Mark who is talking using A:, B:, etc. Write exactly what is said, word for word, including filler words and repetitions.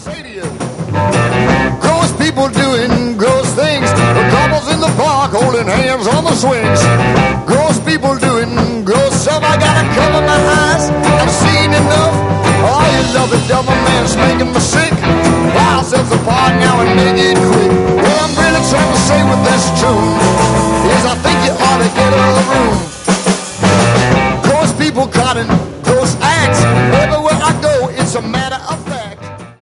A: say to you, gross people doing gross things. The couples in the park holding hands on the swings. Gross people doing gross stuff. I gotta cover my eyes. I've seen enough. Oh, you love the devil, man, it's making me sick. Pull ourselves apart now and make it quick. What I'm really trying to say with this tune is I think you ought to get a room. Gross people caught in gross acts. Everywhere I go, it's a matter